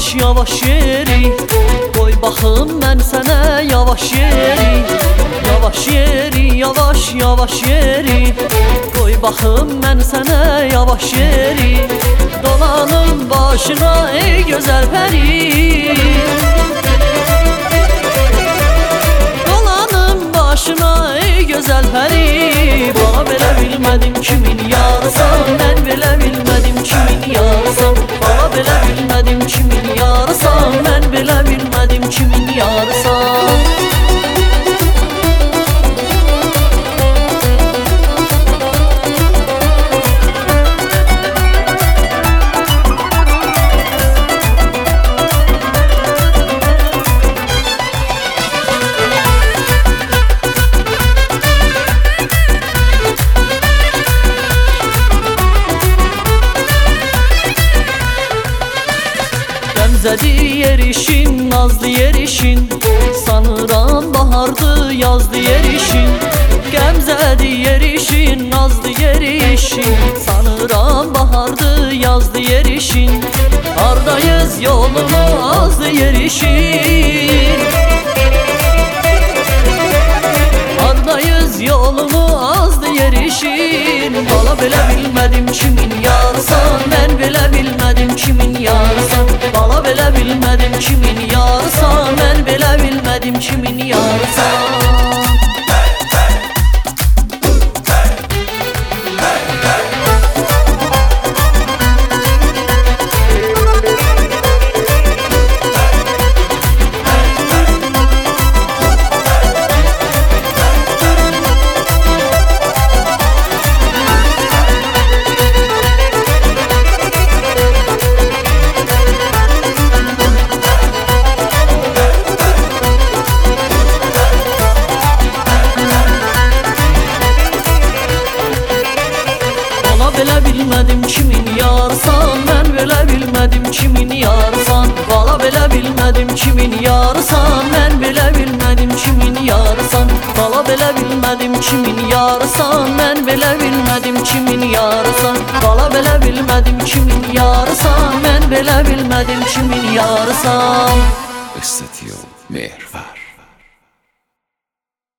yavaş yeri. Qoy baxım mən sənə yavaş yeri. Yavaş yeri, yavaş yeri. Qoy baxım mən sənə yavaş yeri. Dolanım başına ey gözəl pəri. Dolanım başına ey gözəl pəri. Bana belə bilmədim kimin yarısan. Mən belə bilmədim kimin yarısan. Bana belə bilmədim kimin yarısan. Mən belə bilmədim kimin yarısan. Gəmzədi yerişin, nazlı yerişin. Sanıram bahardı, yazdı yerişin. Gəmzədi yerişin, nazlı yerişin. Sanıram bahardı, yazdı yerişin. Hardayız yolunu azdı yerişin. Hardayız yolunu azdı yerişin. Bala belə bilmədim kimin yarısan. Mən belə bilmədim kimin yarısan. Bala belə bilmədim kimin yarısan. Mən belə bilmədim kimin yarısan. Belə bilmədim kimin yarısan. Mən belə bilmədim kimin yarısan. Bala belə bilmədim kimin yarısan. Mən belə bilmədim kimin yarısan. Bala belə bilmədim kimin yarısan. Mən belə bilmədim kimin yarısan. Bala belə bilmədim kimin yarısan. Mən belə bilmədim kimin yarısan. Estetiyor Mehvar.